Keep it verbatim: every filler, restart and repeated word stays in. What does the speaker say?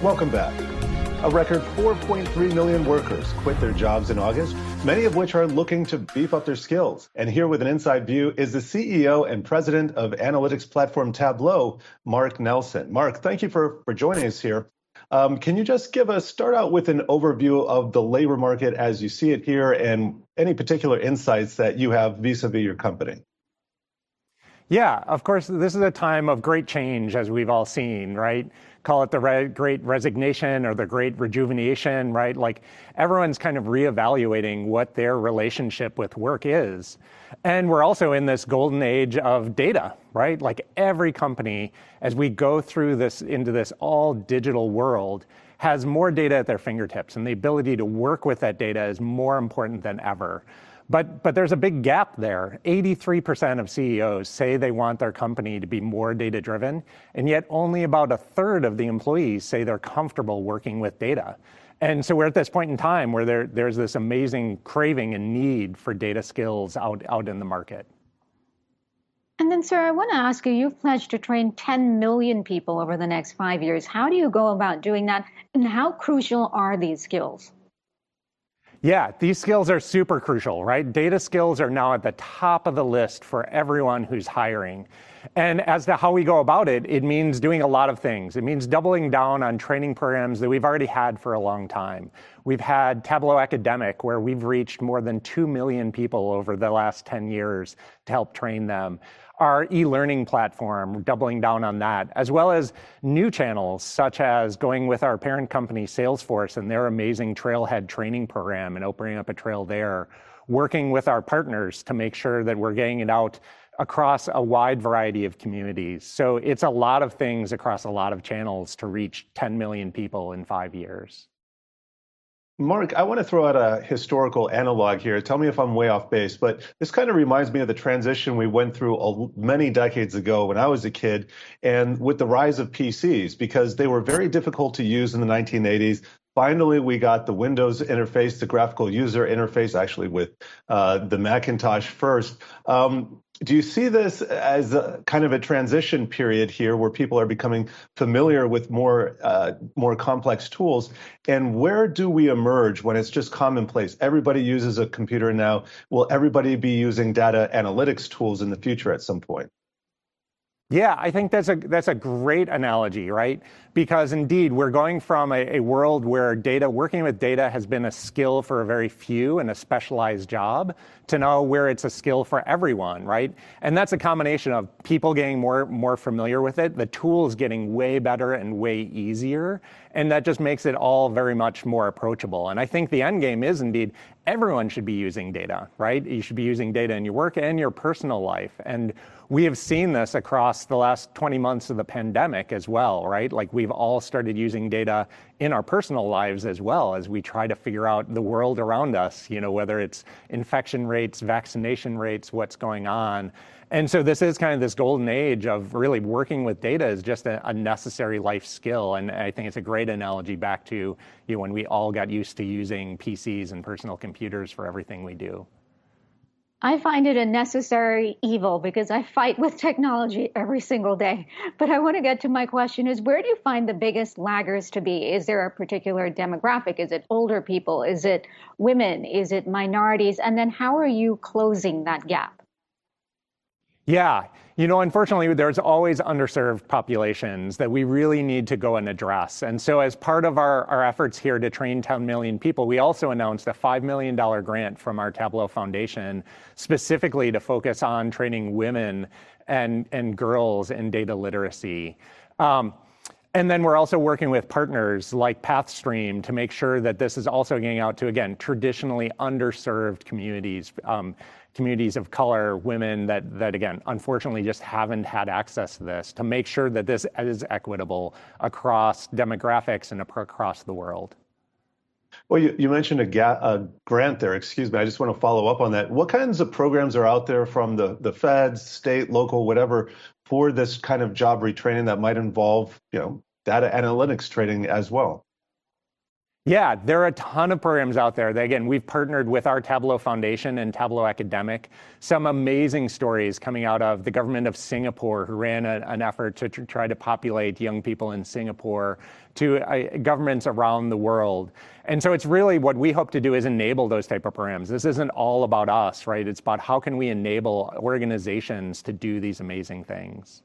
Welcome back. A record four point three million workers quit their jobs in August, many of which are looking to beef up their skills. And here with an inside view is the C E O and president of analytics platform Tableau, Mark Nelson. Mark, thank you for, for joining us here. Um, can you just give us, start out with an overview of the labor market as you see it here and any particular insights that you have vis-a-vis your company? Yeah, of course, this is a time of great change, as we've all seen, right? Call it the re- great resignation or the great rejuvenation, right? Like everyone's kind of reevaluating what their relationship with work is. And we're also in this golden age of data, right? Like every company, as we go through this into this all digital world, has more data at their fingertips, and the ability to work with that data is more important than ever. But, but there's a big gap there. eighty-three percent of C E Os say they want their company to be more data-driven, and yet only about a third of the employees say they're comfortable working with data. And so we're at this point in time where there, there's this amazing craving and need for data skills out, out in the market. And then, sir, I want to ask you, you've pledged to train ten million people over the next five years. How do you go about doing that, and how crucial are these skills? Yeah, these skills are super crucial, right? Data skills are now at the top of the list for everyone who's hiring. And as to how we go about it, it means doing a lot of things. It means doubling down on training programs that we've already had for a long time. We've had Tableau Academic, where we've reached more than two million people over the last ten years to help train them. Our e-learning platform, doubling down on that, as well as new channels, such as going with our parent company, Salesforce, and their amazing Trailhead training program and opening up a trail there, working with our partners to make sure that we're getting it out across a wide variety of communities. So it's a lot of things across a lot of channels to reach ten million people in five years. Mark, I want to throw out a historical analog here. Tell me if I'm way off base, but this kind of reminds me of the transition we went through many decades ago when I was a kid, and with the rise of P Cs, because they were very difficult to use in the nineteen eighties. Finally, we got the Windows interface, the graphical user interface, actually with uh, the Macintosh first. Um, do you see this as a kind of a transition period here where people are becoming familiar with more uh, more complex tools? And where do we emerge when it's just commonplace? Everybody uses a computer now. Will everybody be using data analytics tools in the future at some point? Yeah, I think that's a that's a great analogy, right? Because indeed, we're going from a, a world where data, working with data has been a skill for a very few and a specialized job, to now where it's a skill for everyone, right? And that's a combination of people getting more, more familiar with it, the tools getting way better and way easier, and that just makes it all very much more approachable. And I think the end game is indeed everyone should be using data, right? You should be using data in your work and your personal life. And we have seen this across the last twenty months of the pandemic as well, right? Like we've all started using data in our personal lives as well as we try to figure out the world around us, you know, whether it's infection rates, vaccination rates, what's going on. And so this is kind of this golden age of really working with data is just a, a necessary life skill. And I think it's a great analogy back to, you know, when we all got used to using P Cs and personal computers for everything we do. I find it a necessary evil because I fight with technology every single day. But I want to get to my question is, where do you find the biggest laggers to be? Is there a particular demographic? Is it older people? Is it women? Is it minorities? And then how are you closing that gap? Yeah, you know, unfortunately, there's always underserved populations that we really need to go and address. And so as part of our, our efforts here to train ten million people, we also announced a five million dollars grant from our Tableau Foundation specifically to focus on training women and, and girls in data literacy. Um, And then we're also working with partners like Pathstream to make sure that this is also getting out to, again, traditionally underserved communities, um, communities of color, women that, that, again, unfortunately just haven't had access to this, to make sure that this is equitable across demographics and across the world. Well, you, you mentioned a, ga- a grant there, excuse me. I just want to follow up on that. What kinds of programs are out there from the, the feds, state, local, whatever, for this kind of job retraining that might involve, you know, data analytics training as well? Yeah, there are a ton of programs out there. That, again, we've partnered with our Tableau Foundation and Tableau Academic. Some amazing stories coming out of the government of Singapore, who ran a, an effort to tr- try to populate young people in Singapore, to uh, governments around the world. And so it's really what we hope to do is enable those type of programs. This isn't all about us, right? It's about how can we enable organizations to do these amazing things.